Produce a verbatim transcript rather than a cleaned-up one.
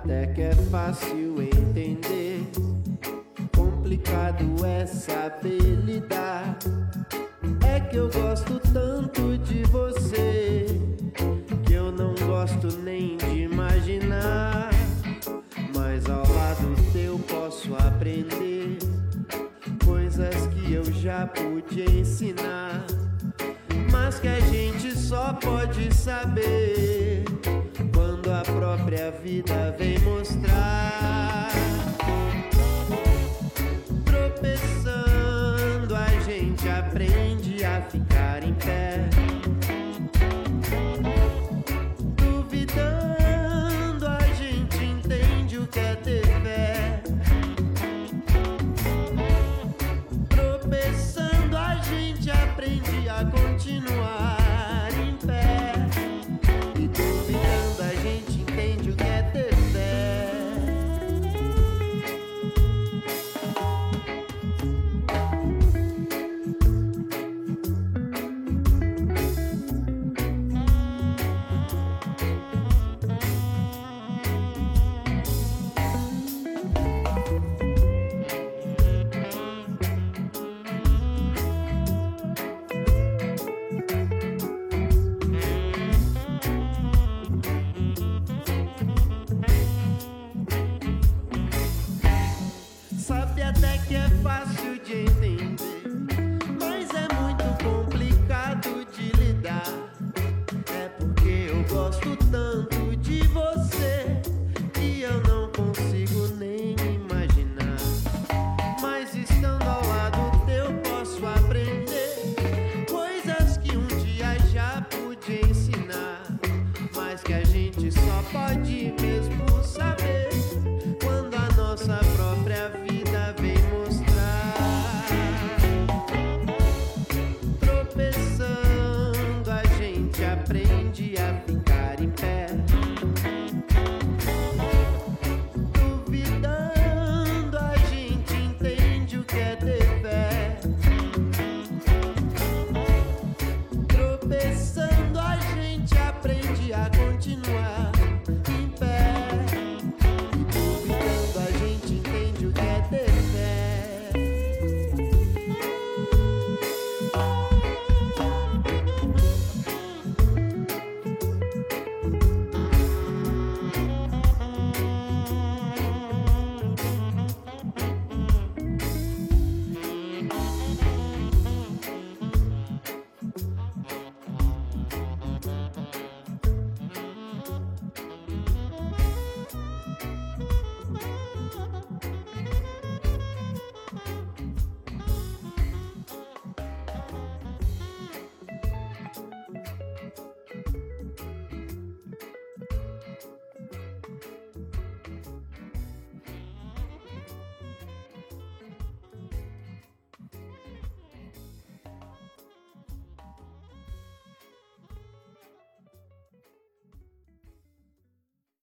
até que é fácil entender. Complicado é saber lidar. É que eu gosto tanto de você que eu não gosto nem de imaginar. Mas ao lado teu posso aprender coisas que eu já pude ensinar, mas que a gente só pode saber quando a própria vida vem mostrar. Tropeçando a gente aprende a ficar em pé. Duvidando a gente entende o que é ter fé. Tropeçando a gente aprende a continuar em pé. E duvidando a gente entende o que é ter fé. Sabe até que é fácil de entender, mas é muito complicado de lidar. É porque eu gosto tanto de você que eu não consigo nem imaginar. Mas estando ao lado teu posso aprender coisas que um dia já pude ensinar, mas que a gente só pode mesmo saber